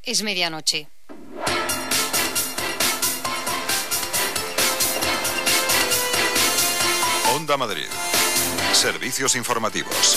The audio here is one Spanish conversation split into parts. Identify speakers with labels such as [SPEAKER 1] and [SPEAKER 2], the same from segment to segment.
[SPEAKER 1] es medianoche.
[SPEAKER 2] Onda Madrid. Servicios informativos.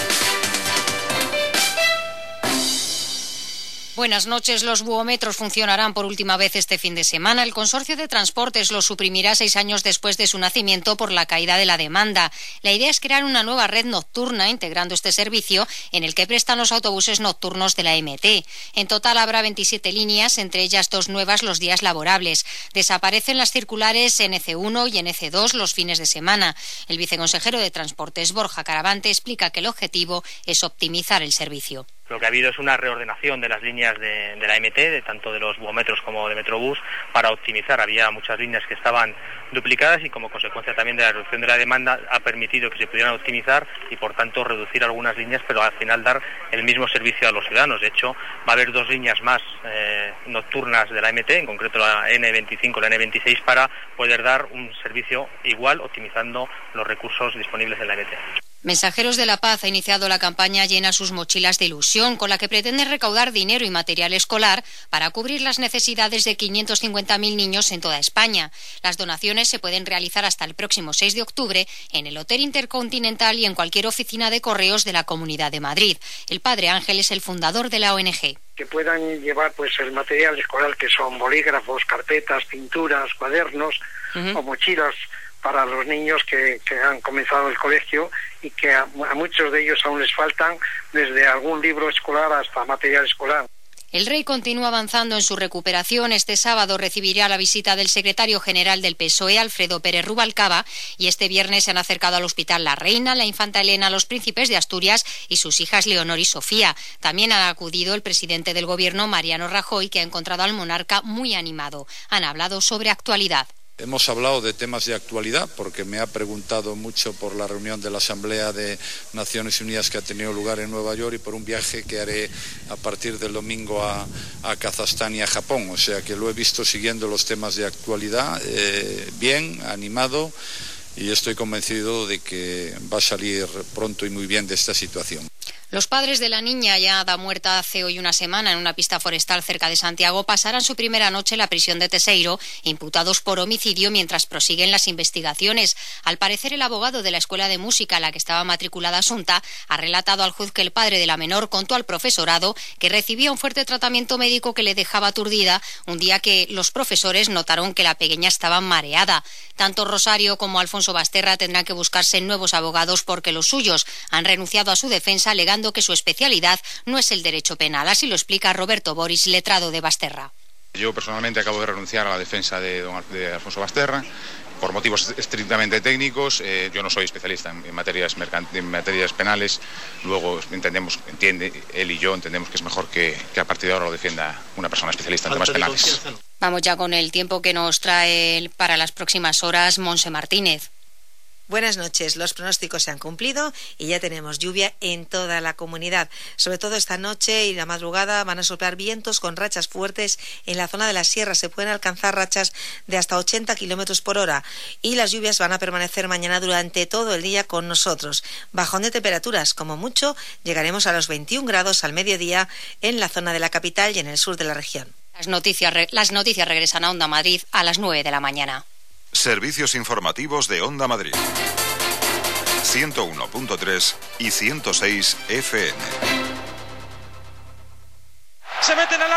[SPEAKER 1] Buenas noches. Los buómetros funcionarán por última vez este fin de semana. El Consorcio de Transportes los suprimirá 6 años después de su nacimiento por la caída de la demanda. La idea es crear una nueva red nocturna integrando este servicio en el que prestan los autobuses nocturnos de la MT. En total habrá 27 líneas, entre ellas 2 nuevas los días laborables. Desaparecen las circulares NC1 y NC2 los fines de semana. El viceconsejero de Transportes, Borja Caravante, explica que el objetivo es optimizar el servicio.
[SPEAKER 3] Lo que ha habido es una reordenación de las líneas de la MT, tanto de los buómetros como de Metrobús, para optimizar. Había muchas líneas que estaban duplicadas y como consecuencia también de la reducción de la demanda ha permitido que se pudieran optimizar y por tanto reducir algunas líneas, pero al final dar el mismo servicio a los ciudadanos. De hecho, va a haber 2 líneas más nocturnas de la MT, en concreto la N25 y la N26, para poder dar un servicio igual, optimizando los recursos disponibles en la MT.
[SPEAKER 1] Mensajeros de la Paz ha iniciado la campaña Llena sus mochilas de ilusión, con la que pretende recaudar dinero y material escolar para cubrir las necesidades de 550.000 niños en toda España. Las donaciones se pueden realizar hasta el próximo 6 de octubre en el Hotel Intercontinental y en cualquier oficina de correos de la Comunidad de Madrid. El padre Ángel es el fundador de la ONG.
[SPEAKER 4] Que puedan llevar el material escolar, que son bolígrafos, carpetas, pinturas, cuadernos o mochilas para los niños que han comenzado el colegio y que a muchos de ellos aún les faltan, desde algún libro escolar hasta material escolar.
[SPEAKER 1] El Rey continúa avanzando en su recuperación. Este sábado recibirá la visita del secretario general del PSOE, Alfredo Pérez Rubalcaba, y este viernes se han acercado al hospital la reina, la infanta Elena, los príncipes de Asturias y sus hijas Leonor y Sofía. También ha acudido el presidente del gobierno, Mariano Rajoy, que ha encontrado al monarca muy animado. Han hablado sobre actualidad.
[SPEAKER 5] Hemos hablado de temas de actualidad porque me ha preguntado mucho por la reunión de la Asamblea de Naciones Unidas que ha tenido lugar en Nueva York y por un viaje que haré a partir del domingo a Kazajstán y a Japón. O sea que lo he visto siguiendo los temas de actualidad, bien, animado, y estoy convencido de que va a salir pronto y muy bien de esta situación.
[SPEAKER 1] Los padres de la niña, hallada muerta hace hoy una semana en una pista forestal cerca de Santiago, pasarán su primera noche en la prisión de Teseiro, imputados por homicidio mientras prosiguen las investigaciones. Al parecer, el abogado de la escuela de música a la que estaba matriculada Asunta ha relatado al juez que el padre de la menor contó al profesorado que recibía un fuerte tratamiento médico que le dejaba aturdida un día que los profesores notaron que la pequeña estaba mareada. Tanto Rosario como Alfonso Basterra tendrán que buscarse nuevos abogados porque los suyos han renunciado a su defensa alegando que su especialidad no es el derecho penal. Así lo explica Roberto Boris, letrado de Basterra.
[SPEAKER 6] Yo personalmente acabo de renunciar a la defensa de Alfonso Basterra por motivos estrictamente técnicos. Yo no soy especialista en materias penales. Luego entiende él y yo entendemos que es mejor que a partir de ahora lo defienda una persona especialista en temas penales.
[SPEAKER 1] Vamos ya con el tiempo que nos trae para las próximas horas Monse Martínez.
[SPEAKER 7] Buenas noches. Los pronósticos se han cumplido y ya tenemos lluvia en toda la comunidad. Sobre todo esta noche y la madrugada van a soplar vientos con rachas fuertes. En la zona de la sierra se pueden alcanzar rachas de hasta 80 kilómetros por hora. Y las lluvias van a permanecer mañana durante todo el día con nosotros. Bajón de temperaturas, como mucho, llegaremos a los 21 grados al mediodía en la zona de la capital y en el sur de la región.
[SPEAKER 1] Las noticias regresan a Onda Madrid a las 9 de la mañana.
[SPEAKER 2] Servicios informativos de Onda Madrid. 101.3 y 106 FM.
[SPEAKER 8] Se meten al